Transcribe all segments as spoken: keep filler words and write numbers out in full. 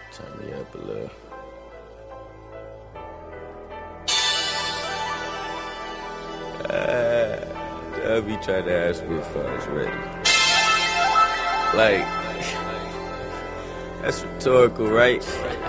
Turn me up a little. Uh, I'll be trying to ask me if I was ready. Like, that's rhetorical, right?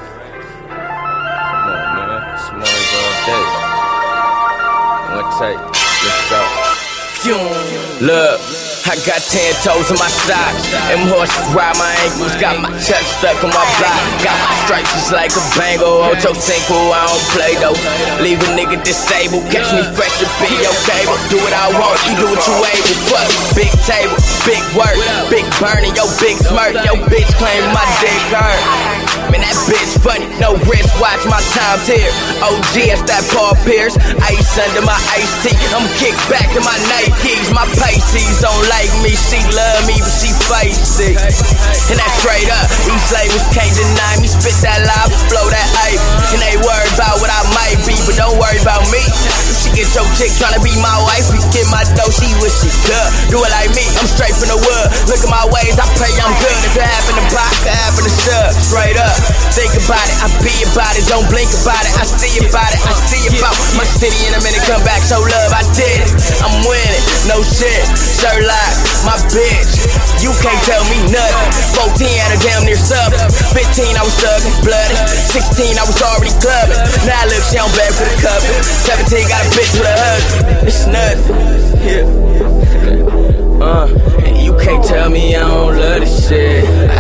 Come on, man. S'mores all day. One take. Let's go. Look, I got ten toes in my socks. Them horses ride my ankles. Got my chuck stuck on my block. Got my stripes just like a bango. Ocho Cinco, I don't play though. Leave a nigga disabled. Catch me fresh up in your cable. Do what I want, you do what you able. Fuck, big table, big work, big burning, yo big smirk. Yo bitch claim my dick hurt. Man, that bitch funny, no wrist watch, my time's here. O G, that's that Paul Pierce. Ice under my iced tea. I'ma kick back to my Nikes. My Pisces don't like me, she love me, but she feisty. And that's straight up, these labels can't deny me. Spit that live, blow that hype. And they worry about what I might be, but don't worry about me. If she get your chick tryna be my wife, we get my dough, she wish she could. Do it like me, I'm straight from the wood. Look at my ways, I pray I'm good. If it happen to pop, it happen to sub. Straight up, think about it, I be about it. Don't blink about it, I see about it, I see about my city in a minute. Come back, show love, I did it. I'm winning, no shit. Sherlock, my bitch, you can't tell me nothing. Fourteen had a damn near sub. Fifteen I was thugging, bloody. Sixteen I was already clubbing. Now look, she on bed for the cover. Seventeen got a bitch with a husband. It's nothing. Yeah. Uh, and you can't tell me I don't love this shit.